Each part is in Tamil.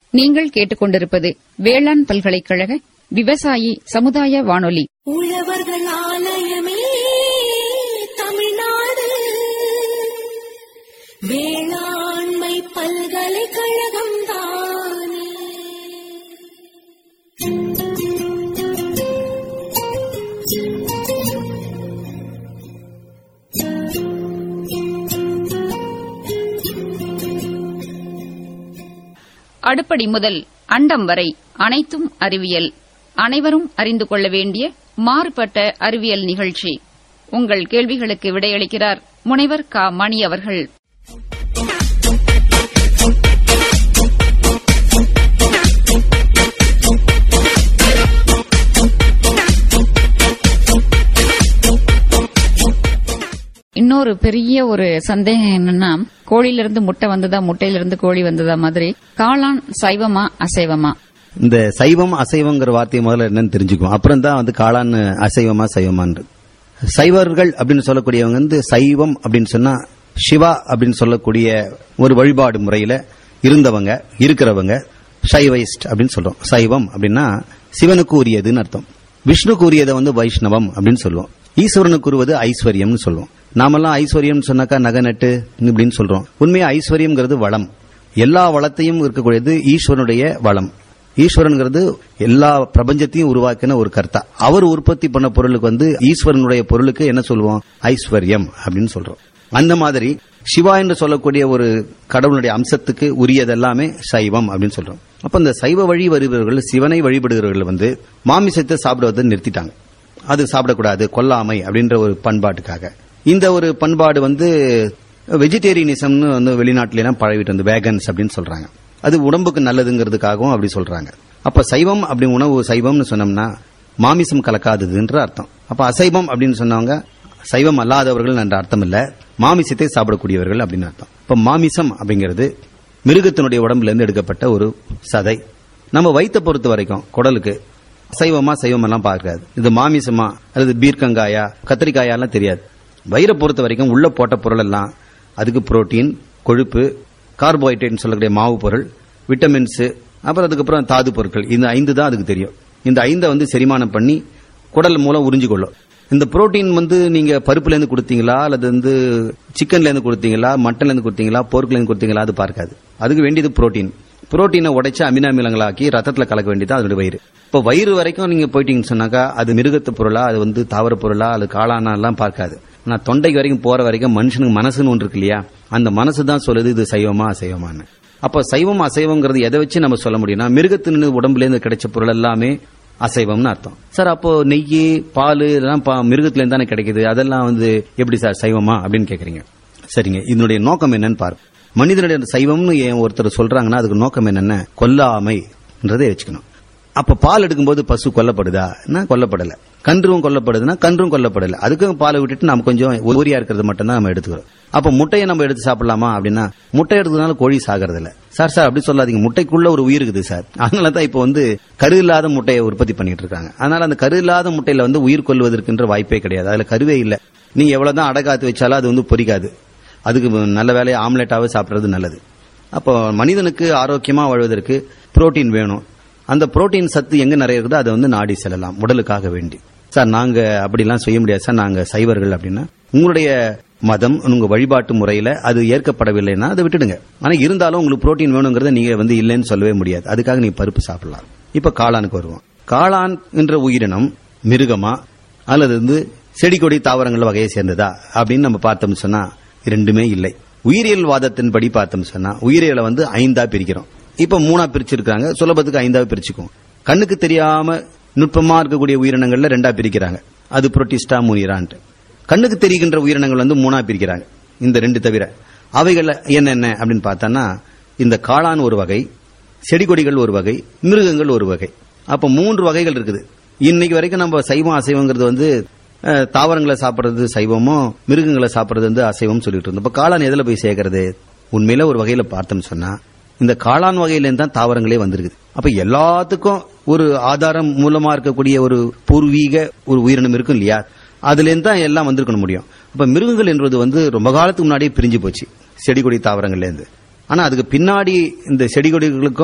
நீங்கள் கேட்டுக்கொண்டிருப்பது வேளாண் பல்கலைக்கழக விவசாயி சமுதாய வானொலி. உழவர்கள் ஆலயமே தமிழ்நாடு வேளாண்மை பல்கலைக்கழகம் தானே. அடுப்படி முதல் அண்டம் வரை அனைத்தும் அறிவியல். அனைவரும் அறிந்து கொள்ள வேண்டிய மாறுபட்ட அறிவியல் நிகழ்ச்சி. உங்கள் கேள்விகளுக்கு விடையளிக்கிறார் முனைவர் க. மணி அவர்கள். இன்னொரு பெரிய ஒரு சந்தேகம் என்னன்னா, கோழியிலிருந்து முட்டை வந்ததா, முட்டையிலிருந்து கோழி வந்ததா மாதிரி காளான் சைவமா அசைவமா? இந்த சைவம் அசைவங்கிற வார்த்தையை முதல்ல என்னன்னு தெரிஞ்சுக்குவோம். அப்புறம் தான் வந்து காளான் அசைவமா சைவமான்னு. சைவர்கள் அப்படின்னு சொல்லக்கூடியவங்க வந்து சைவம் அப்படின்னு சொன்னா சிவா அப்படின்னு சொல்லக்கூடிய ஒரு வழிபாடு முறையில இருந்தவங்க, இருக்கிறவங்க சைவைஸ்ட் அப்படின்னு சொல்றோம். சைவம் அப்படின்னா சிவனுக்கு உரியதுன்னு அர்த்தம். விஷ்ணுக்கு உரியதை வந்து வைஷ்ணவம் அப்படின்னு சொல்லுவோம். ஈஸ்வரனுக்கு உருவது ஐஸ்வர்யம்னு சொல்லுவோம். நாமெல்லாம் ஐஸ்வர்யம் சொன்னாக்கா நகை நட்டு இப்படின்னு சொல்றோம். உண்மையா ஐஸ்வர்யம்ங்கிறது வளம். எல்லா வளத்தையும் இருக்கக்கூடியது ஈஸ்வரனுடைய வளம். ஈஸ்வரன்கிறது எல்லா பிரபஞ்சத்தையும் உருவாக்கின ஒரு கர்த்தா. அவர் உற்பத்தி பண்ண பொருளுக்கு வந்து ஈஸ்வரனுடைய பொருளுக்கு என்ன சொல்லுவோம்? ஐஸ்வர்யம் அப்படின்னு சொல்றோம். அந்த மாதிரி சிவா என்று சொல்லக்கூடிய ஒரு கடவுளுடைய அம்சத்துக்கு உரியதெல்லாமே சைவம் அப்படின்னு சொல்றோம். அப்ப இந்த சைவ வழி வருபவர்கள், சிவனை வழிபடுகிறவர்கள் வந்து மாமிசத்தை சாப்பிடுவதை நிறுத்திட்டாங்க. அது சாப்பிடக்கூடாது, கொல்லாமை அப்படின்ற ஒரு பண்பாட்டுக்காக. இந்த ஒரு பண்பாடு வந்து வெஜிடேரியனிசம்னு வந்து வெளிநாட்டில எல்லாம் பழகிட்டு வந்து வேகன்ஸ் அப்படின்னு சொல்றாங்க. அது உடம்புக்கு நல்லதுங்கிறதுக்காகவும் அப்படி சொல்றாங்க. அப்ப சைவம் அப்படி உணவு சைவம்னு சொன்னோம்னா மாமிசம் கலக்காததுன்ற அர்த்தம். அப்ப அசைவம் அப்படின்னு சொன்னவங்க சைவம் அல்லாதவர்கள் என்ற அர்த்தம் இல்ல, மாமிசத்தை சாப்பிடக்கூடியவர்கள் அப்படின்னு அர்த்தம். இப்ப மாமிசம் அப்படிங்கிறது மிருகத்தினுடைய உடம்புல இருந்து எடுக்கப்பட்ட ஒரு சதை. நம்ம வயிற்றை பொறுத்த வரைக்கும் குடலுக்கு சைவமா சைவம் எல்லாம் பார்க்காது. இது மாமிசமா அல்லது பீர்க்கங்காயா கத்திரிக்காயெல்லாம் தெரியாது. வயிறை பொறுத்த வரைக்கும் உள்ள போட்ட பொருள் எல்லாம் அதுக்கு புரோட்டீன், கொழுப்பு, கார்போஹைட்ரேட் சொல்லக்கூடிய மாவு பொருள், விட்டமின்ஸ், அப்புறம் அதுக்கப்புறம் தாது பொருட்கள். இந்த 5 தான் அதுக்கு தெரியும். இந்த 5 வந்து செரிமானம் பண்ணி குடல் மூலம் உறிஞ்சிக்கொள்ளும். இந்த புரோட்டீன் வந்து நீங்க பருப்புல இருந்து கொடுத்தீங்களா அல்லது வந்து சிக்கன்ல இருந்து கொடுத்தீங்களா, மட்டன்ல இருந்து கொடுத்தீங்களா, போர்க்ல இருந்து கொடுத்தீங்களா, அது பார்க்காது. அதுக்கு வேண்டியது புரோட்டீன். புரோட்டீனை உடைச்சு அமினோ அமிலங்களாக்கி ரத்தத்துல கலக்க வேண்டியது அதோட வயிறு. இப்போ வயிறு வரைக்கும் நீங்க போயிட்டீங்கன்னு சொன்னாக்கா அது மிருகத்து பொருளா, அது வந்து தாவர பொருளா, அது காளானா எல்லாம் பார்க்காது. ஆனா தொண்டைக்கு வரைக்கும் போற வரைக்கும் மனுஷனுக்கு மனசுன்னு ஒன்று இருக்கு இல்லையா, அந்த மனசு தான் சொல்லுது இது சைவமா அசைவமான்னு. அப்ப சைவம் அசைவங்கிறது எதை வச்சு நம்ம சொல்ல முடியும்னா, மிருகத்தின் உடம்புல இருந்து கிடைச்ச பொருள் எல்லாமே அசைவம்னு அர்த்தம். சார் அப்போ நெய், பால் இதெல்லாம் மிருகத்துல இருந்து தானே கிடைக்குது, அதெல்லாம் வந்து எப்படி சார் சைவமா அப்படின்னு கேக்குறீங்க. சரிங்க, இதனுடைய நோக்கம் என்னன்னு பாருங்க. மனிதனுடைய சைவம்னு ஒருத்தர் சொல்றாங்கன்னா அதுக்கு நோக்கம் என்னென்ன? கொல்லாமைன்றதை வச்சுக்கணும். அப்ப பால் எடுக்கும்போது பசு கொல்லப்படுதா? கொல்லப்படல. கன்றும் கொல்லப்படுதுன்னா கன்றும் கொல்லப்படல. அதுக்கும் பாலை விட்டுட்டு நம்ம கொஞ்சம் ஊரியா இருக்கிறது மட்டும் தான் நம்ம எடுத்துக்கிறோம். அப்ப முட்டையை நம்ம எடுத்து சாப்பிடலாமா அப்படின்னா, முட்டை எடுத்ததுனால கோழி சாகிறது இல்ல. சார் அப்படி சொல்லாதீங்க, முட்டைக்குள்ள ஒரு உயிர் இருக்குது சார். அதனாலதான் இப்ப வந்து கரு இல்லாத முட்டையை உற்பத்தி பண்ணிட்டு இருக்காங்க. அதனால அந்த கரு இல்லாத முட்டையில வந்து உயிர் கொல்வதற்கின்ற வாய்ப்பே கிடையாது. அதுல கருவே இல்ல. நீங்க எவ்வளவுதான் அடகாத்து வச்சாலும் அது வந்து பொரிக்காது. அதுக்கு நல்ல வேலையை ஆம்லெட்டாவே சாப்பிடுறது நல்லது. அப்போ மனிதனுக்கு ஆரோக்கியமா வாழ்வதற்கு புரோட்டீன் வேணும். அந்த புரோட்டீன் சத்து எங்க நிறைய இருக்குதோ அதை வந்து நாடி செல்லலாம் உடலுக்காக வேண்டி. சார் நாங்க அப்படிலாம் செய்ய முடியாது சார், நாங்க சைவர்கள் அப்படின்னா உங்களுடைய மதம், உங்க வழிபாட்டு முறையில அது ஏற்கப்படவில்லைன்னா அதை விட்டுடுங்க. ஆனா இருந்தாலும் உங்களுக்கு புரோட்டீன் வேணுங்கிறத நீங்க வந்து இல்லைன்னு சொல்லவே முடியாது. அதுக்காக நீங்க பருப்பு சாப்பிடலாம். இப்ப காளானுக்கு வருவோம். காளான் என்ற உயிரினம் மிருகமா அல்லது வந்து செடி கொடி தாவரங்கள் வகையை சேர்ந்ததா அப்படின்னு நம்ம பார்த்தோம்னு சொன்னா இரண்டுமே இல்லை. உயிரியல் வாதத்தின்படி பார்த்தோம் சொன்னா உயிரியலை வந்து 5ஆ பிரிக்கிறோம். இப்ப 3ஆ பிரிச்சிருக்காங்க, சுலபத்துக்கு 5ஆ பிரிச்சுக்கும். கண்ணுக்கு தெரியாம நுட்பமா இருக்கக்கூடிய உயிரினங்கள்ல 2ஆ பிரிக்கிறாங்க. அது புரோட்டிஸ்டா, முனிரான்ட்டு. கண்ணுக்கு தெரிகின்ற உயிரினங்கள் வந்து 3ஆ பிரிக்கிறாங்க. இந்த 2 தவிர அவைகள் என்னென்ன அப்படின்னு பார்த்தோன்னா, இந்த காளான் ஒரு வகை, செடி கொடிகள் ஒரு வகை, மிருகங்கள் ஒரு வகை. அப்ப 3 வகைகள் இருக்குது. இன்னைக்கு வரைக்கும் நம்ம சைவம் அசைவங்கிறது வந்து தாவரங்களை சாப்பிடுறது சைவமோ, மிருகங்களை சாப்பிடுறது வந்து அசைவம் சொல்லிட்டு இருந்தோம். இப்ப காளான் எதுல போய் சேர்க்கறது? உண்மையில ஒரு வகையில பார்த்தோம் சொன்னா இந்த காளான் வகையில தான் தாவரங்களே வந்திருக்குது. அப்ப எல்லாத்துக்கும் ஒரு ஆதாரம் மூலமா இருக்கக்கூடிய ஒரு பூர்வீக ஒரு உயிரினம் இருக்கும் இல்லையா, அதுல இருந்து தான் எல்லாம் வந்திருக்கணும் முடியும். அப்ப மிருகங்கள் என்பது வந்து ரொம்ப காலத்துக்கு முன்னாடியே பிரிஞ்சு போச்சு செடி கொடி தாவரங்கள்ல இருந்து. ஆனா அதுக்கு பின்னாடி இந்த செடி கொடிகளுக்கும்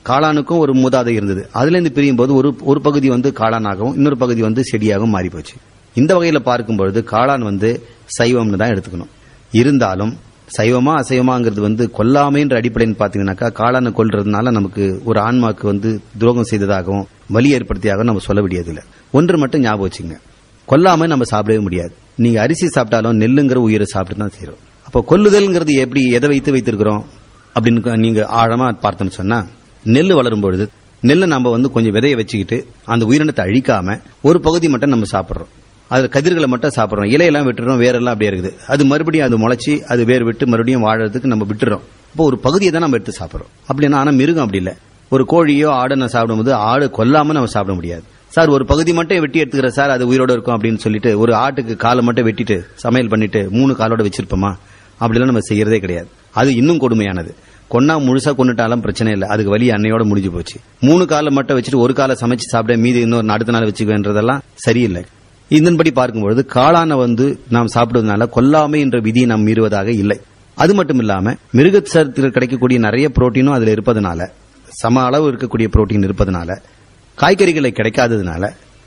காளானுக்கும் ஒரு மூதாதை இருந்தது. அதுல இருந்து பிரியும் போது ஒரு பகுதி வந்து காளானாகவும் இன்னொரு பகுதி வந்து செடியாகவும் மாறி போச்சு. இந்த வகையில பார்க்கும்பொழுது காளான் வந்து சைவம்னு தான் எடுத்துக்கணும். இருந்தாலும் சைவமா அசைவமாங்கிறது வந்து கொல்லாமைன்ற அடிப்படைன்னு பாத்தீங்கன்னாக்கா, காளானை கொல்றதுனால நமக்கு ஒரு ஆன்மாக்கு வந்து துரோகம் செய்ததாகவும் வலி ஏற்படுத்தியாகவும் நம்ம சொல்ல முடியாதுல்ல. ஒன்று மட்டும் ஞாபகம் வச்சுங்க, கொல்லாம நம்ம சாப்பிடவே முடியாது. நீங்க அரிசி சாப்பிட்டாலும் நெல்லுங்கிற உயிரை சாப்பிட்டு தான் செய்யறோம். அப்ப கொல்லுதல்ங்கிறது எப்படி, எதை வைத்திருக்கிறோம் அப்படின்னு நீங்க ஆழமா பார்த்தோம்னு சொன்னா, நெல் வளரும் பொழுது நெல்லை நம்ம வந்து கொஞ்சம் விதைய வச்சுக்கிட்டு அந்த உயிரினத்தை அழிக்காம ஒரு பகுதி மட்டும் நம்ம சாப்பிடுறோம். அதுல கதிர்களை மட்டும் சாப்பிடுறோம், இலையெல்லாம் விட்டுறோம், வேரெல்லாம் அப்படியே இருக்குது. அது மறுபடியும் அது முளைச்சி அது வேர் விட்டு மறுபடியும் வாழறதுக்கு நம்ம விட்டுறோம். இப்போ ஒரு பகுதியை தான் நம்ம எடுத்து சாப்பிடுறோம். அப்படின்னா ஆனா மிருகம் அப்படி இல்லை. ஒரு கோழியோ ஆடை நான் சாப்பிடும்போது ஆடு கொல்லாம நம்ம சாப்பிட முடியாது. சார் ஒரு பகுதி மட்டும் வெட்டி எடுத்துக்கிற சார், அது உயிரோட இருக்கும் அப்படின்னு சொல்லிட்டு ஒரு ஆட்டுக்கு காலை மட்டும் வெட்டிட்டு சமையல் பண்ணிட்டு 3 காலோட வச்சிருப்போமா? அப்படிலாம் நம்ம செய்யறதே கிடையாது. அது இன்னும் கொடுமையானது. கொன்னா முழுசா கொண்டுட்டாலும் பிரச்சனை இல்லை, அதுக்கு வலி அன்னையோட முடிஞ்சு போச்சு. 3 காலை மட்டும் வச்சுட்டு ஒரு காலை சமைச்சு சாப்பிட மீதி இன்னொரு அடுத்த நாள் வச்சுக்குவேன்றதெல்லாம் சரியில்லை. இதன்படி பார்க்கும்பொழுது காளானை வந்து நாம் சாப்பிடுவதனால கொல்லாமை என்ற விதியை நாம் மீறுவதாக இல்லை. அது மட்டும் இல்லாம மிருகத்தில் கிடைக்கக்கூடிய நிறைய புரோட்டீனும் அதுல இருப்பதனால, சம அளவு இருக்கக்கூடிய புரோட்டீன் இருப்பதனால, காய்கறிகளை கிடைக்காததுனால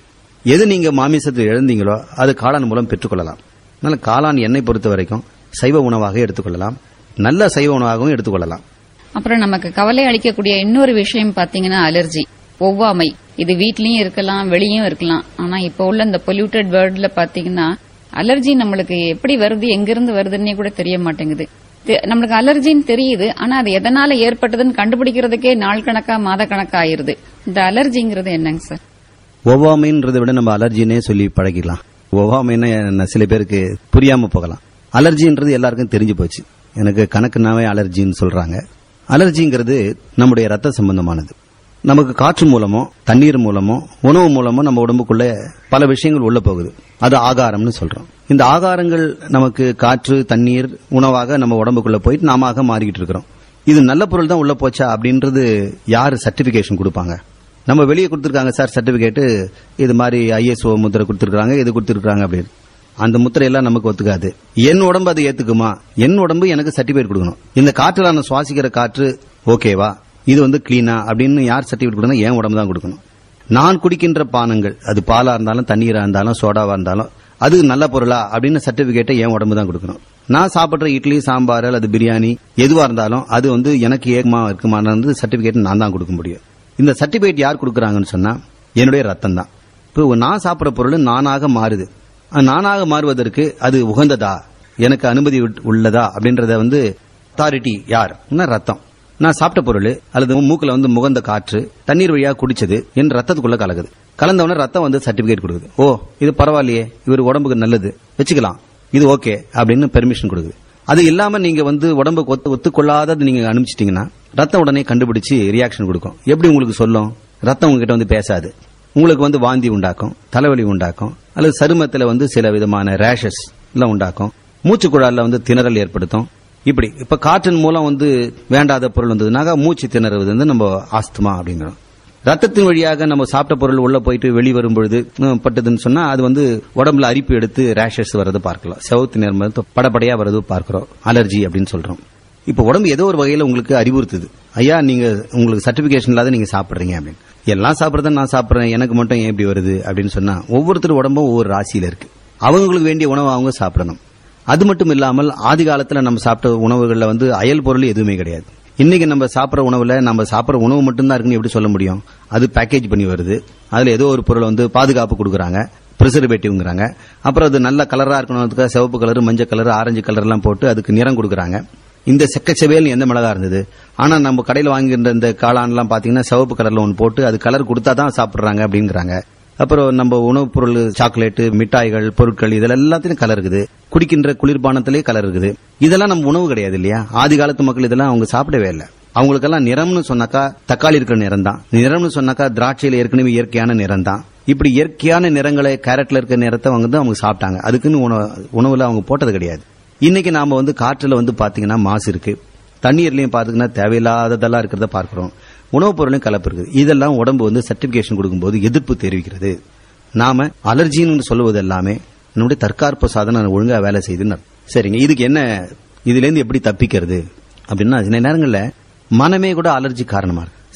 எது நீங்க மாமிசத்தில் இழந்தீங்களோ அது காளான் மூலம் பெற்றுக்கொள்ளலாம். அதனால காளான் என்னை பொறுத்த வரைக்கும் சைவ உணவாக எடுத்துக்கொள்ளலாம், நல்ல சைவ உணவாகவும் எடுத்துக்கொள்ளலாம். அப்புறம் நமக்கு கவலை அளிக்கக்கூடிய இன்னொரு விஷயம் பாத்தீங்கன்னா அலர்ஜி, ஒவ்வாமை. இது வீட்லயும் இருக்கலாம், வெளியும் இருக்கலாம். ஆனா இப்ப உள்ள இந்த பொல்யூட்டட் வேர்ல்ட்ல பாத்தீங்கன்னா அலர்ஜி நம்மளுக்கு எப்படி வருது, எங்கிருந்து வருதுன்னே கூட தெரிய மாட்டேங்குது. நம்மளுக்கு அலர்ஜின்னு தெரியுது, ஆனா அது எதனால ஏற்பட்டதுன்னு கண்டுபிடிக்கிறதுக்கே நாள் கணக்கா மாத கணக்கா ஆயிருது. இந்த அலர்ஜிங்கிறது என்னங்க சார்? ஒவ்வாமைன்றதை விட நம்ம அலர்ஜினே சொல்லி பழகிடலாம். ஒவ்வாமைன்னா சில பேருக்கு புரியாம போகலாம். அலர்ஜின்றது எல்லாருக்கும் தெரிஞ்சு போச்சு. எனக்கு கணக்குனாவே அலர்ஜின்னு சொல்றாங்க. அலர்ஜிங்கிறது நம்முடைய ரத்த சம்பந்தமானது. நமக்கு காற்று மூலமோ தண்ணீர் மூலமோ உணவு மூலமோ நம்ம உடம்புக்குள்ள பல விஷயங்கள் உள்ள போகுது. அது ஆகாரம்னு சொல்றோம். இந்த ஆகாரங்கள் நமக்கு காற்று தண்ணீர் உணவாக நம்ம உடம்புக்குள்ள போயிட்டு நாம மாறிக்கிட்டு இருக்கிறோம். இது நல்ல பொருள் தான் உள்ள போச்சா அப்படின்றது யாரு சர்டிபிகேஷன் கொடுப்பாங்க? நம்ம வெளியே கொடுத்திருக்காங்க சார் சர்டிபிகேட், இது மாதிரி ISO முத்திரை கொடுத்திருக்காங்க, இது கொடுத்திருக்காங்க அப்படின்னு. அந்த முத்திரையெல்லாம் நமக்கு ஒத்துக்காது. என் உடம்பு அதை ஏத்துக்குமா? என் உடம்பு எனக்கு சர்டிபிகேட் கொடுக்கணும். இந்த காற்றுல நான் சுவாசிக்கிற காற்று ஓகேவா, இது வந்து கிளீனா அப்படின்னு யார் சர்டிபிகேட் கொடுக்கணும்? என் உடம்பு தான் கொடுக்கணும். நான் குடிக்கின்ற பானங்கள், அது பாலா இருந்தாலும் தண்ணீரா இருந்தாலும் சோடாவா இருந்தாலும் அது நல்ல பொருளா அப்படின்னு சர்டிபிகேட்டை என் உடம்பு தான் கொடுக்கணும். நான் சாப்பிடுற இட்லி சாம்பார் அல்லது பிரியாணி எதுவா இருந்தாலும் அது வந்து எனக்கு ஏகமா இருக்குமான சர்டிபிகேட் நான் தான் கொடுக்க முடியும். இந்த சர்டிபிகேட் யார் கொடுக்கறாங்கன்னு சொன்னா என்னுடைய ரத்தம் தான். இப்போ நான் சாப்பிடுற பொருள் நானாக மாறுது. நானாக மாறுவதற்கு அது உகந்ததா, எனக்கு அனுமதி உள்ளதா அப்படின்றத வந்து அத்தாரிட்டி யார்? ரத்தம். நான் சாப்பிட்ட பொருள் அல்லது மூக்குல வந்து முகந்த காற்று தண்ணீர் வழியா குடிச்சது என் ரத்தத்துக்குள்ள கலக்குது. கலந்தவன ரத்தம் வந்து சர்டிபிகேட் கொடுக்குது. ஓ இது பரவாயில்லையே, இவர் உடம்புக்கு நல்லது, வச்சுக்கலாம், இது ஓகே அப்படின்னு பெர்மிஷன் கொடுக்குது. அது இல்லாம நீங்க வந்து உடம்புக்கு ஒத்துக்கொள்ளாதது நீங்க அனுப்பிச்சிட்டீங்கன்னா ரத்தம் உடனே கண்டுபிடிச்சு ரியாக்ஷன் கொடுக்கும். எப்படி உங்களுக்கு சொல்லும்? ரத்தம் உங்ககிட்ட வந்து பேசாது. உங்களுக்கு வந்து வாந்தி உண்டாக்கும், தலைவலி உண்டாக்கும், அல்லது சருமத்துல வந்து சில விதமான ரேஷஸ் எல்லாம் உண்டாக்கும், மூச்சு குழாயில வந்து திணறல் ஏற்படுத்தும். இப்படி இப்ப காற்றின் மூலம் வந்து வேண்டாத பொருள் வந்ததுனாக்க மூச்சு திணறுவது வந்து நம்ம ஆஸ்துமா அப்படிங்கிறோம். ரத்தத்தின் வழியாக நம்ம சாப்பிட்ட பொருள் உள்ள போயிட்டு வெளிவரும் பொழுது பட்டதுன்னு சொன்னா அது வந்து உடம்புல அரிப்பு எடுத்து ரேஷஸ் வர்றது பார்க்கலாம், செவத்து நேர்ம படப்படையா வர்றது பார்க்கிறோம், அலர்ஜி அப்படின்னு சொல்றோம். இப்ப உடம்பு ஏதோ ஒரு வகையில உங்களுக்கு அறிவுறுத்துது, ஐயா நீங்க உங்களுக்கு சர்டிபிகேஷன் இல்லாத நீங்க சாப்பிடுறீங்க அப்படின்னு. எல்லாம் சாப்பிடறத நான் சாப்பிடுறேன், எனக்கு மட்டும் ஏன் இப்படி வருது அப்படின்னு சொன்னா ஒவ்வொருத்தர் உடம்பும் ஒவ்வொரு ராசியில இருக்கு. அவங்களுக்கு வேண்டிய உணவு அவங்க சாப்பிடணும். அது மட்டும் இல்லாமல் ஆதி காலத்துல நம்ம சாப்பிட்ட உணவுகள்ல வந்து அயல் பொருள் எதுவுமே கிடையாது. இன்னைக்கு நம்ம சாப்பிட்ற உணவுல நம்ம சாப்பிட்ற உணவு மட்டும்தான் இருக்குன்னு எப்படி சொல்ல முடியும்? அது பேக்கேஜ் பண்ணி வருது. அதுல ஏதோ ஒரு பொருள் வந்து பாதுகாப்பு கொடுக்கறாங்க, பிரிசர்வேட்டிவ்ங்கிறாங்க. அப்புறம் அது நல்ல கலரா இருக்கணும்னு சிவப்பு கலர், மஞ்சள் கலர், ஆரஞ்சு கலர் எல்லாம் போட்டு அதுக்கு நிறம் கொடுக்கறாங்க. இந்த செக்கச்செவேல் எந்த மிளகா இருந்தது? ஆனா நம்ம கடையில் வாங்குகின்ற இந்த காளான் எல்லாம் பாத்தீங்கன்னா சிவப்பு கலர்ல ஒன்று போட்டு அது கலர் கொடுத்தாதான் சாப்பிடுறாங்க அப்படிங்கிறாங்க. அப்புறம் நம்ம உணவுப் பொருள் சாக்லேட், மிட்டாய்கள், பொருட்கள் இதெல்லாம் எல்லாத்திலும் கலர் இருக்குது. குடிக்கின்ற குளிர்பானத்திலே கலர் இருக்குது. இதெல்லாம் நம்ம உணவு கிடையாது இல்லையா? ஆதி காலத்து மக்கள் இதெல்லாம் அவங்க சாப்பிடவே இல்லை. அவங்களுக்கெல்லாம் நிறம்னு சொன்னாக்கா தக்காளி இருக்கிற நிறம் தான், நிறம்னு சொன்னாக்கா திராட்சையில ஏற்கனவே இயற்கையான நிறம் தான். இப்படி இயற்கையான நிறங்களை, கேரட்ல இருக்கிற நிறத்தை வந்து அவங்க சாப்பிட்டாங்க. அதுக்குன்னு உணவுல அவங்க போட்டது கிடையாது. இன்னைக்கு நாம வந்து காற்றுல வந்து பாத்தீங்கன்னா மாசு இருக்கு, தண்ணீர்லயும் பாத்தீங்கன்னா தேவையில்லாததெல்லாம் இருக்கிறத பார்க்கிறோம், உணவுப் பொருளையும் கலப்பு இருக்குது. இதெல்லாம் உடம்பு வந்து சர்டிபிகேஷன் கொடுக்கும்போது எதிர்ப்பு தெரிவிக்கிறது. நாம அலர்ஜின்னு சொல்லுவது எல்லாமே நம்முடைய தற்காப்பு சாதனம் ஒழுங்கா வேலை செய்யுதுன்னு. சரிங்க, இதுக்கு என்ன, இதுல இருந்து எப்படி தப்பிக்கிறது அப்படின்னா சில நேரங்கள்ல மனமே கூட அலர்ஜி காரணமா இருக்கு.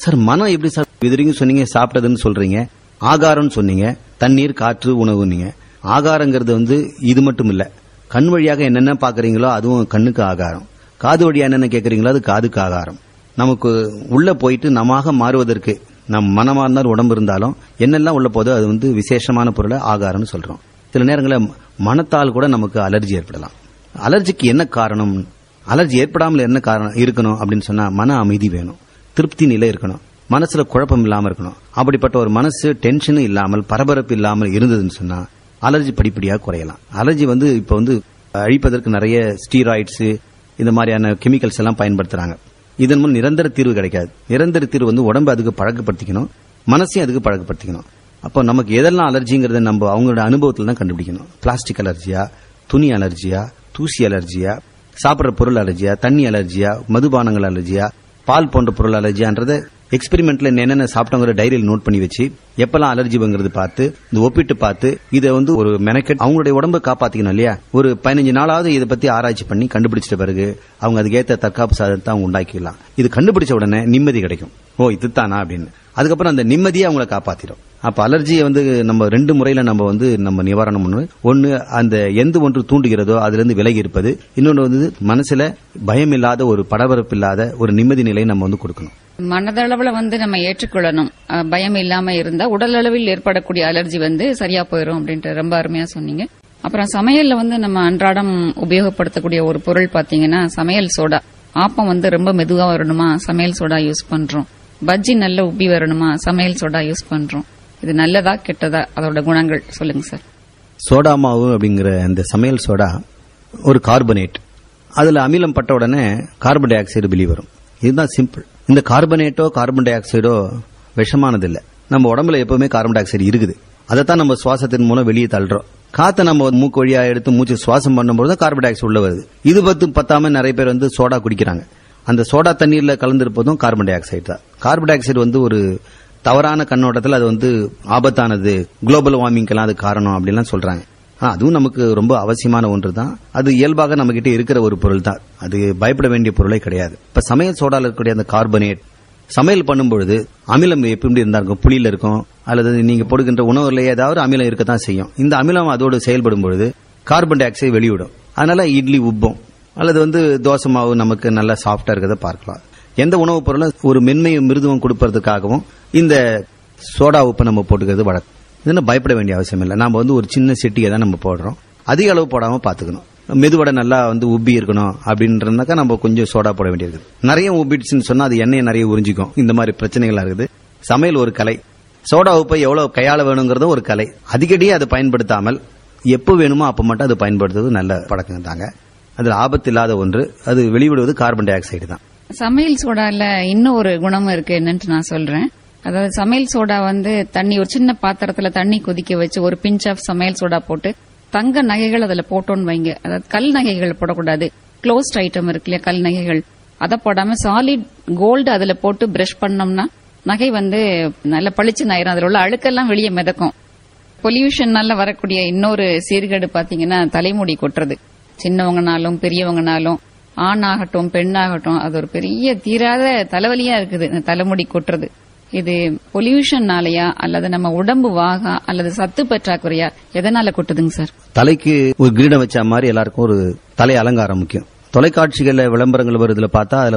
சார் மனம் எப்படி சார் இதுவரைக்கும் சொன்னீங்க, சாப்பிட்டதுன்னு சொல்றீங்க, ஆகாரம்னு சொன்னீங்க, தண்ணீர் காற்று உணவுன்னீங்க. ஆகாரங்கிறது இது மட்டும் இல்ல, கண் வழியாக என்னென்ன பாக்குறீங்களோ அதுவும் கண்ணுக்கு ஆகாரம், காது வழியா என்னென்ன கேட்கறீங்களோ அது காதுக்கு ஆகாரம். நமக்கு உள்ள போயிட்டு நமாக மாறுவதற்கு நம் மனமா இருந்தாலும் உடம்பு இருந்தாலும் என்னெல்லாம் உள்ள போதோ அது விசேஷமான பொருளை ஆகாரம்னு சொல்றோம். சில நேரங்களில் மனத்தால் கூட நமக்கு அலர்ஜி ஏற்படலாம். அலர்ஜிக்கு என்ன காரணம்? அலர்ஜி ஏற்படாமல் என்ன காரணம் இருக்கணும் அப்படின்னு சொன்னா, மன அமைதி வேணும், திருப்தி நிலை இருக்கணும், மனசுல குழப்பம் இல்லாம இருக்கணும். அப்படிப்பட்ட ஒரு மனசு டென்ஷன் இல்லாமல் பரபரப்பு இல்லாமல் இருந்ததுன்னு சொன்னா அலர்ஜி படிப்படியாக குறையலாம். அலர்ஜி இப்ப அழிப்பதற்கு நிறைய ஸ்டீராய்ட்ஸ் இந்த மாதிரியான கெமிக்கல்ஸ் எல்லாம் பயன்படுத்துறாங்க. இதன் மூலம் நிரந்தர தீர்வு கிடைக்காது. நிரந்தர தீர்வு உடம்பு அதுக்கு பழக்கப்படுத்திக்கணும், மனசையும் அதுக்கு பழக்கப்படுத்திக்கணும். அப்போ நமக்கு எதெல்லாம் அலர்ஜிங்கிறத நம்ம அவங்களோட அனுபவத்தில் தான் கண்டுபிடிக்கணும். பிளாஸ்டிக் அலர்ஜியா, துணி அலர்ஜியா, தூசி அலர்ஜியா, சாப்பிட்ற பொருள் அலர்ஜியா, தண்ணி அலர்ஜியா, மதுபானங்கள் அலர்ஜியா, பால் போன்ற பொருள் அலர்ஜியான்றத எக்ஸ்பெரிமெண்ட்ல என்னென்ன சாப்பிட்டவங்க டைரியில் நோட் பண்ணி வச்சு எப்பெல்லாம் அலர்ஜி வாங்குறது பார்த்து ஒப்பிட்டு பார்த்து இதை ஒரு மெனக்கெட் அவங்களுடைய உடம்பை காப்பாத்திக்கணும் இல்லையா. ஒரு 15 நாளாவது இதை பத்தி ஆராய்ச்சி பண்ணி கண்டுபிடிச்சிட்ட பிறகு அவங்க அதுக்கேற்ற தற்காப்பு சாதனத்தை அவங்க உண்டாக்கிடலாம். இது கண்டுபிடிச்ச உடனே நிம்மதி கிடைக்கும். ஓ இதுதானா அப்படின்னு. அதுக்கப்புறம் அந்த நிம்மதியை அவங்களை காப்பாத்திடும். அப்ப அலர்ஜியை நம்ம 2 முறையில நம்ம நிவாரணம் பண்ணுவோம். ஒன்னு அந்த எந்த ஒன்று தூண்டுகிறதோ அதுல இருந்து விலகி இருப்பது, இன்னொன்று மனசுல பயம் இல்லாத ஒரு படபரப்பு இல்லாத ஒரு நிம்மதி நிலையை நம்ம கொடுக்கணும். மனதளவுல நம்ம ஏற்றுக்கொள்ளணும். பயம் இல்லாம இருந்தா உடல் அளவில் ஏற்படக்கூடிய அலர்ஜி சரியா போயிடும் அப்படின்ட்டு ரொம்ப அருமையா சொன்னீங்க. அப்புறம் சமையல்ல நம்ம அன்றாடம் உபயோகப்படுத்தக்கூடிய ஒரு பொருள் பாத்தீங்கன்னா சமையல் சோடா. ஆப்பம் ரொம்ப மெதுவா வரணுமா, சமையல் சோடா யூஸ் பண்றோம். பஜ்ஜி நல்ல உப்பி வரணுமா, சமையல் சோடா யூஸ் பண்றோம். இது நல்லதா கெட்டதா, அதோட குணங்கள் சொல்லுங்க சார். சோடா மாவு அப்படிங்கிற அந்த சமையல் சோடா ஒரு கார்பனேட். அதுல அமிலம் பட்ட உடனே கார்பன் டை ஆக்சைடு வெளிவரும். இதுதான் சிம்பிள். இந்த கார்பனேட்டோ கார்பன் டை ஆக்சைடோ விஷமானது இல்ல. நம்ம உடம்புல எப்பவுமே கார்பன் டை ஆக்சைடு இருக்குது. அதைத்தான் நம்ம சுவாசத்தின் மூலம் வெளியே தள்ளுறோம். காத்த நம்ம மூக்கு வழியா எடுத்து மூச்சு சுவாசம் பண்ணும்போது கார்பன் டை ஆக்சைடு உள்ள வருது. இது பத்தாம நிறைய பேர் சோடா குடிக்கிறாங்க. அந்த சோடா தண்ணீர்ல கலந்திருப்பதும் கார்பன் டை ஆக்சைடு தான். கார்பன் டை ஆக்சைடு ஒரு தவறான கண்ணோட்டத்தில் அது ஆபத்தானது, குளோபல் வார்மிங்கெல்லாம் அது காரணம் அப்படின்லாம் சொல்றாங்க. அதுவும் நமக்கு ரொம்ப அவசியமான ஒன்று தான். அது இயல்பாக நம்ம கிட்ட இருக்கிற ஒரு பொருள் தான். அது பயப்பட வேண்டிய பொருளே கிடையாது. இப்ப சமையல் சோடால இருக்கக்கூடிய அந்த கார்பனேட் சமையல் பண்ணும்பொழுது அமிலம் எப்படி இருந்தா இருக்கும், புளியில இருக்கும், அல்லது நீங்க போடுகின்ற உணவுல ஏதாவது அமிலம் இருக்கத்தான் செய்யும். இந்த அமிலம் அதோடு செயல்படும் பொழுது கார்பன் டை ஆக்சைடு வெளியிடும். அதனால இட்லி உப்பும், அல்லது தோசை மாவு நமக்கு நல்லா சாஃப்டா இருக்கிறத பார்க்கலாம். எந்த உணவுப் பொருளும் ஒரு மென்மையும் மிருதுவம் கொடுப்பதற்காகவும் இந்த சோடா உப்பை நம்ம போட்டுக்கிறது வழக்கம். இதெல்லாம் பயப்பட வேண்டிய அவசியம் இல்லை. நாம ஒரு சின்ன செட்டியை தான் நம்ம போடுறோம். அதிக அளவு போடாம பாத்துக்கணும். மெதுவடை நல்லா உப்பி இருக்கணும் அப்படின்றதுனாக்கா நம்ம கொஞ்சம் சோடா போட வேண்டியது. நிறைய உப்பிடுச்சுன்னு சொன்னா அது எண்ணெயை நிறைய உறிஞ்சிக்கும். இந்த மாதிரி பிரச்சனைகளா இருக்குது. சமையல் ஒரு கலை. சோடா உப்பை எவ்வளவு கையாள வேணுங்கிறதும் ஒரு கலை. அடிக்கடியே அதை பயன்படுத்தாமல் எப்போ வேணுமோ அப்ப மட்டும் அது பயன்படுத்துவது நல்ல பழக்கம் தாங்க. அதுல ஆபத்து இல்லாத ஒன்று. அது வெளிவிடுவது கார்பன் டை ஆக்சைடு தான். சமையல் சோடால இன்னும் ஒரு குணம் இருக்கு என்னன்னு நான் சொல்றேன். அதாவது சமையல் சோடா தண்ணி ஒரு சின்ன பாத்திரத்துல தண்ணி கொதிக்க வச்சு ஒரு பிஞ்ச் ஆஃப் சமையல் சோடா போட்டு தங்க நகைகள் அதுல போட்டோன்னு வைங்க. அதாவது கல் நகைகள் போடக்கூடாது. க்ளோஸ்ட் ஐட்டம் இருக்கு இல்லையா, கல் நகைகள், அதை போடாம சாலிட் கோல்டு அதுல போட்டு பிரஷ் பண்ணோம்னா நகை நல்ல பளிச்சு ஆயிரும். அதுல உள்ள அழுக்கெல்லாம் வெளியே மிதக்கும். பொல்யூஷன்னால வரக்கூடிய இன்னொரு சீர்கேடு பாத்தீங்கன்னா தலைமுடி கொட்டுறது. சின்னவங்கனாலும் பெரியவங்கனாலும், ஆணாகட்டும் பெண்ணாகட்டும், அது ஒரு பெரிய தீராத தலைவலியா இருக்குது தலைமுடி கொட்டுறது. இது பொல்யூஷன்னாலயா அல்லது நம்ம உடம்பு வாகா அல்லது சத்து பற்றாக்குறையா, எதனால கொட்டுதுங்க சார்? தலைக்கு ஒரு கிரீடம் வச்ச மாதிரி எல்லாருக்கும் ஒரு தலை அலங்காரம் முக்கியம். தொலைக்காட்சிகள்ல விளம்பரங்கள் வருதுல பார்த்தா அதுல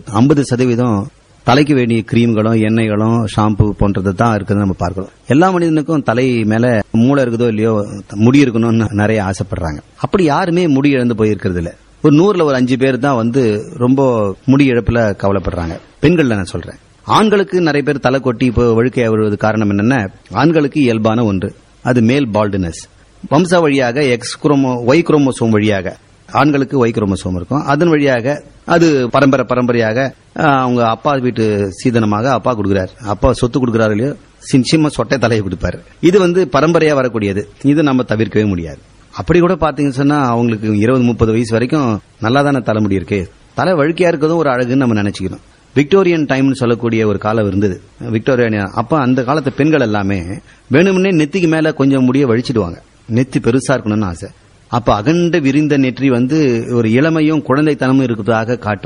50% தலைக்கு வேண்டிய கிரீம்களும் எண்ணெய்களும் ஷாம்பு போன்றது தான் இருக்குது நம்ம பார்க்கிறோம். எல்லா மனிதனுக்கும் தலை மேல மூளை இருக்குதோ இல்லையோ முடி இருக்கணும்னு நிறைய ஆசைப்படுறாங்க. அப்படி யாருமே முடி இழந்து போயிருக்கிறது இல்ல. ஒரு 100ல ஒரு 5 பேர் தான் ரொம்ப முடி இழப்புல கவலைப்படுறாங்க. பெண்கள்ல நான் சொல்றேன். ஆண்களுக்கு நிறைய பேர் தலை கொட்டி இப்போ வழுக்கையா வருவது காரணம் என்னன்னா, ஆண்களுக்கு இயல்பான ஒன்று, அது மேல் பால்டுனஸ். வம்ச வழியாக ஒய் குரோமோசோம் வழியாக ஆண்களுக்கு ஒய் குரோமோசோம் இருக்கும். அதன் வழியாக அது பரம்பரையாக அவங்க அப்பா வீட்டு சீதனமாக அப்பா கொடுக்கிறார். அப்பா சொத்து கொடுக்கிறாரு இல்லையோ, சின்ன சொட்டை தலையை கொடுப்பாரு. இது பரம்பரையா வரக்கூடியது. இது நம்ம தவிர்க்கவே முடியாது. அப்படி கூட பாத்தீங்கன்னு சொன்னா அவங்களுக்கு 20-30 வயசு வரைக்கும் நல்லா தானே தலைமுடி இருக்கு. தலை வழுக்கையா இருக்கிறதும் ஒரு அழகுன்னு நம்ம நினைச்சுக்கணும். விக்டோரியன் டைம்னு சொல்லக்கூடிய ஒரு காலம் இருந்தது. விக்டோரியன் அப்ப அந்த காலத்து பெண்கள் எல்லாமே வேணும்னே நெத்திக்கு மேல கொஞ்சம் முடிய வழிச்சிடுவாங்க. நெத்தி பெருசா இருக்கணும்னு ஆசை. அப்ப அகண்ட விரிந்த நெற்றி ஒரு இளமையும் குழந்தைத்தனமும் இருக்கிறதாக காட்டும்.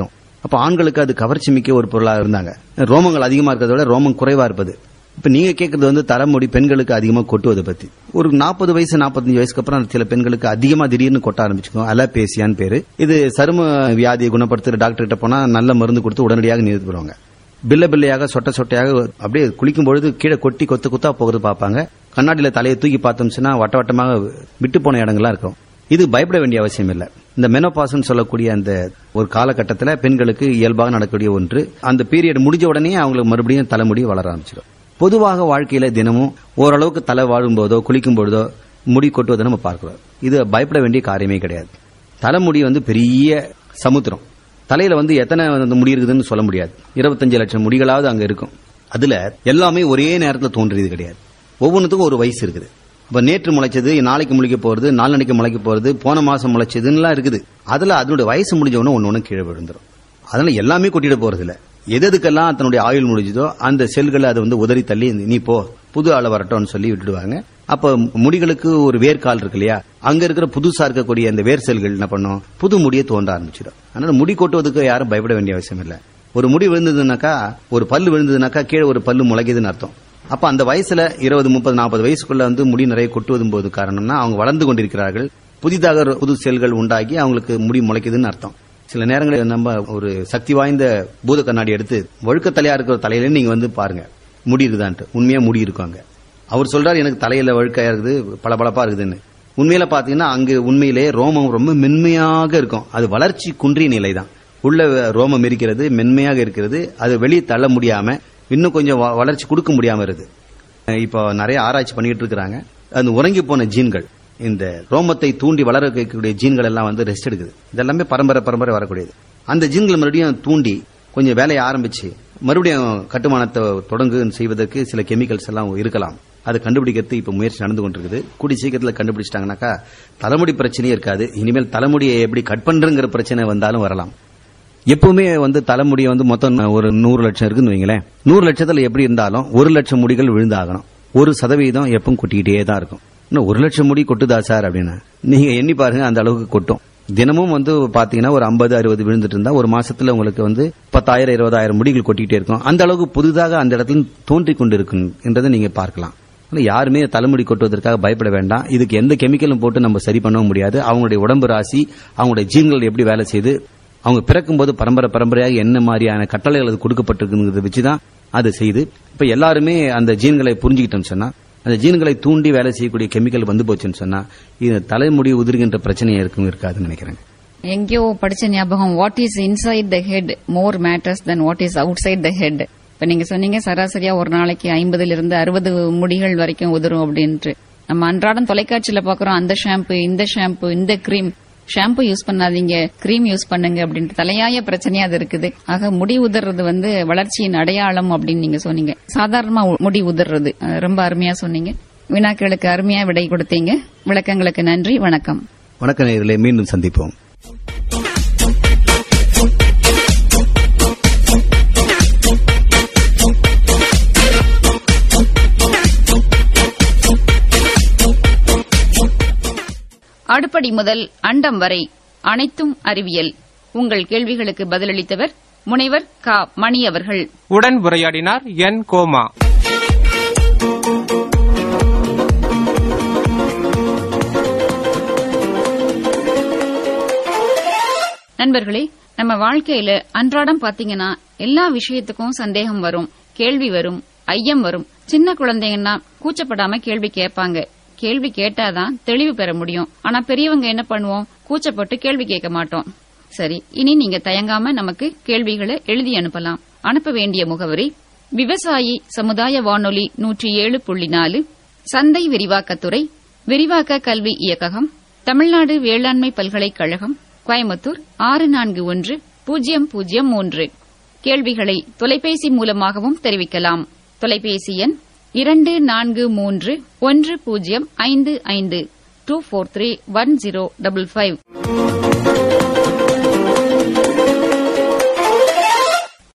அப்ப ஆண்களுக்கு அது கவர்ச்சி மிக்க ஒரு பொருளா இருந்தாங்க. ரோமங்கள் அதிகமா இருக்கிறத விட ரோமம் குறைவா இருப்பது. இப்ப நீங்க கேட்கறது தலைமுடி பெண்களுக்கு அதிகமா கொட்டுவதை பத்தி. ஒரு 40 வயசு 45 வயசுக்கு அப்புறம் சில பெண்களுக்கு அதிகமா திடீர்னு கொட்ட ஆரம்பிச்சுக்கும். அலோபேசியான்னு பேரு. இது சரும வியாதியை குணப்படுத்துற டாக்டர் கிட்ட போனா நல்ல மருந்து கொடுத்து உடனடியாக நிறுத்திடுவாங்க. பில்ல பில்லையாக சொட்ட சொட்டையாக அப்படியே குளிக்கும் பொழுது கீழே கொட்டி கொத்து குத்தா போகிறது பார்ப்பாங்க. கண்ணாடியில தலையை தூக்கி பார்த்தோம்னா வட்ட வட்டமாக விட்டு போன இடங்கள்லாம் இருக்கும். இது பயப்பட வேண்டிய அவசியம் இல்லை. இந்த மெனோபாஸ்ன்னு சொல்லக்கூடிய அந்த ஒரு காலகட்டத்தில் பெண்களுக்கு இயல்பாக நடக்கக்கூடிய ஒன்று. அந்த பீரியட் முடிஞ்ச உடனே அவங்களுக்கு மறுபடியும் தலைமுடி வளர ஆரம்பிச்சிடும். பொதுவாக வாழ்க்கையில தினமும் ஓரளவுக்கு தலை வாழும் போதோ குளிக்கும் பொழுதோ முடி கொட்டுவதை நம்ம பார்க்கிறோம். இது பயப்பட வேண்டிய காரியமே கிடையாது. தலைமுடி பெரிய சமுத்திரம். தலையில எத்தனை முடி இருக்குதுன்னு சொல்ல முடியாது. 25 லட்சம் முடிகளாவது அங்க இருக்கும். அதுல எல்லாமே ஒரே நேரத்தில் தோன்றியது கிடையாது. ஒவ்வொன்றுக்கும் ஒரு வயசு இருக்குது. இப்ப நேற்று முளைச்சது, நாளைக்கு முளைக்க போறது, நாளன்னைக்கு முளைக்க போறது, போன மாசம் முளைச்சதுன்னு இருக்குது. அதுல அதனுடைய வயசு முடிஞ்ச உடனே ஒன்னு கீழே விழுந்துரும். அதனால எல்லாமே கொட்டிட போறது இல்ல. எதுக்கெல்லாம் தன்னுடைய ஆயுள் முடிஞ்சதோ அந்த செல்களை அது உதறி தள்ளி நீ போ புது ஆள வரட்டும்னு சொல்லி விட்டுடுவாங்க. அப்ப முடிகளுக்கு ஒரு வேர்க்கால் இருக்கு இல்லையா, அங்க இருக்கிற புதுசா இருக்கக்கூடிய அந்த வேர் செல்கள் என்ன பண்ணும், புது முடியை தோன்ற ஆரம்பிச்சிடும். அதனால முடி கொட்டுவதற்கு யாரும் பயப்பட வேண்டிய அவசியம் இல்லை. ஒரு முடி விழுந்ததுனாக்கா, ஒரு பல்லு விழுந்ததுனாக்கா கீழே ஒரு பல்லு முளைக்குதுன்னு அர்த்தம். அப்ப அந்த வயசுல 20, 30, 40 வயசுக்குள்ள முடி நிறைய கொட்டுவதும் போது காரணம்னா அவங்க வளர்ந்து கொண்டிருக்கிறார்கள். புதிதாக புது செல்கள் உண்டாகி அவங்களுக்கு முடி முளைக்குதுன்னு அர்த்தம். சில நேரங்களில் நம்ம ஒரு சக்தி வாய்ந்த பூத கண்ணாடி எடுத்து வழுக்க தலையா இருக்கிற தலையில நீங்க பாருங்க முடி இருக்குதான்ட்டு. உண்மையா முடி இருக்காங்க. அவர் சொல்றாரு எனக்கு தலையில வழுக்கையா இருக்குது, பளபளப்பா இருக்குதுன்னு. உண்மையில பாத்தீங்கன்னா அங்கு உண்மையிலே ரோமம் ரொம்ப மென்மையாக இருக்கும். அது வளர்ச்சி குன்றிய நிலை தான். உள்ள ரோமம் இருக்கிறது, மென்மையாக இருக்கிறது. அது வெளியே தள்ள முடியாம இன்னும் கொஞ்சம் வளர்ச்சி கொடுக்க முடியாம இருக்குது. இப்போ நிறைய ஆராய்ச்சி பண்ணிட்டு இருக்கிறாங்க. அந்த உறங்கி போன ஜீன்கள், இந்த ரோமத்தை தூண்டி வளர வைக்கக்கூடிய ஜீன்கள் எல்லாம் ரெஸ்ட் எடுக்குது. இதெல்லாமே பரம்பரை வரக்கூடியது. அந்த ஜீன்கள் மறுபடியும் தூண்டி கொஞ்சம் வேலையை ஆரம்பிச்சு மறுபடியும் கட்டுமானத்தை தொடங்கு செய்வதற்கு சில கெமிக்கல்ஸ் எல்லாம் இருக்கலாம். அதை கண்டுபிடிக்கிறது இப்ப முயற்சி நடந்து கொண்டிருக்குது. கூடி சீக்கிரத்தில் கண்டுபிடிச்சிட்டாங்கன்னாக்கா தலைமுடி பிரச்சனையே இருக்காது. இனிமேல் தலைமுடியை எப்படி கட் பண்றங்கிற பிரச்சனை வந்தாலும் வரலாம். எப்பவுமே தலைமுடியை மொத்தம் ஒரு 100 லட்சம் இருக்குன்னு வைங்களேன். 100 லட்சத்துல எப்படி இருந்தாலும் 1 லட்சம் முடிகள் விழுந்தாகணும். 1% எப்பவும் கொட்டிக்கிட்டே தான் இருக்கும். இன்னும் 1 லட்சம் முடி கொட்டுதா சார் அப்படின்னா நீங்க எண்ணி பாருங்க, அந்த அளவுக்கு கொட்டும். தினமும் பாத்தீங்கன்னா ஒரு 50, 60 விழுந்துட்டு இருந்தா ஒரு மாசத்துல உங்களுக்கு 10,000, 20,000 முடிகள் கொட்டிக்கிட்டே இருக்கும். அந்த அளவுக்கு புதிதாக அந்த இடத்துல தோன்றிக் கொண்டு இருக்கும் என்றதை நீங்க பார்க்கலாம். யாருமே தலைமுடி கொட்டுவதற்காக பயப்பட வேண்டாம். இதுக்கு எந்த கெமிக்கலும் போட்டு நம்ம சரி பண்ணவும் முடியாது. அவங்களுடைய உடம்பு ராசி, அவங்களுடைய ஜீன்கள் எப்படி வேலை செய்து, அவங்க பிறக்கும் போது பரம்பரையாக என்ன மாதிரியான கட்டளைகள் அது கொடுக்கப்பட்டிருக்குங்கிறத வச்சுதான் அது செய்து. இப்ப எல்லாருமே அந்த ஜீன்களை புரிஞ்சுக்கிட்டோம்னு சொன்னா, அந்த ஜீன்களை தூண்டி வேலை செய்யக்கூடிய கெமிக்கல் போச்சுன்னு சொன்னா இது தலைமுடி உதிர்கின்ற பிரச்சனை இருக்காதுன்னு நினைக்கிறேன். எங்கேயோ படிச்ச ஞாபகம், what is inside the head more matters then what is outside the head. இப்ப நீங்க சொன்னீங்க சராசரியா ஒரு நாளைக்கு 50 to 60 முடிகள் வரைக்கும் உதிரும் அப்படின்ட்டு. நம்ம அன்றாடம் தொலைக்காட்சியில பாக்குறோம், அந்த ஷாம்பு, இந்த ஷாம்பு, இந்த கிரீம். ஷாம்பு யூஸ் பண்ணாதீங்க, கிரீம் யூஸ் பண்ணுங்க அப்படின்ட்டு தலையாய பிரச்சனையா அது இருக்குது. ஆக முடி உதிர்றது வளர்ச்சியின் அடையாளம் அப்படின்னு நீங்க சொன்னீங்க. சாதாரணமா முடி உதிர்றது ரொம்ப அருமையா சொன்னீங்க. வினாக்களுக்கு அருமையா விடை கொடுத்தீங்க. விளக்கங்களுக்கு நன்றி. வணக்கம். வணக்கம் நேயர்களே, மீண்டும் சந்திப்போம். அடுப்படி முதல் அண்டம் வரை அனைத்தும் அறிவியல். உங்கள் கேள்விகளுக்கு பதிலளித்தவர் முனைவர் க. மணி அவர்கள். உடன் உரையாடினார் என். கோமா. நண்பர்களே, நம்ம வாழ்க்கையில அன்றாடம் பாத்தீங்கன்னா எல்லா விஷயத்துக்கும் சந்தேகம் வரும், கேள்வி வரும், ஐயம் வரும். சின்ன குழந்தைங்கன்னா கூச்சப்படாம கேள்வி கேட்பாங்க. கேள்வி கேட்டாதான் தெளிவு பெற முடியும். ஆனா பெரியவங்க என்ன பண்ணுவோம், கூச்சப்பட்டு கேள்வி கேட்க மாட்டோம். சரி, இனி நீங்க தயங்காம நமக்கு கேள்விகளை எழுதி அனுப்பலாம். அனுப்ப வேண்டிய முகவரி: விவசாயி சமுதாய வானொலி 107.4, சந்தை விரிவாக்கத்துறை, விரிவாக்க கல்வி இயக்ககம், தமிழ்நாடு வேளாண்மை பல்கலைக்கழகம், கோயம்புத்தூர் 641003. கேள்விகளை தொலைபேசி மூலமாகவும் தெரிவிக்கலாம். தொலைபேசி எண் 24310552431055.